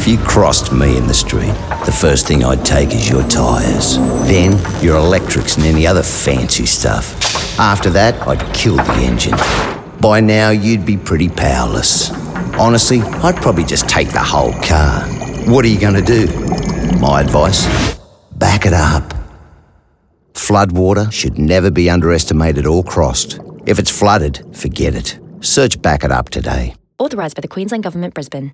If you crossed me in the street, the first thing I'd take is your tyres. Then your electrics and any other fancy stuff. After that, I'd kill the engine. By now, you'd be pretty powerless. Honestly, I'd probably just take the whole car. What are you going to do? My advice? Back it up. Floodwater should never be underestimated or crossed. If it's flooded, forget it. Search Back It Up today. Authorised by the Queensland Government, Brisbane.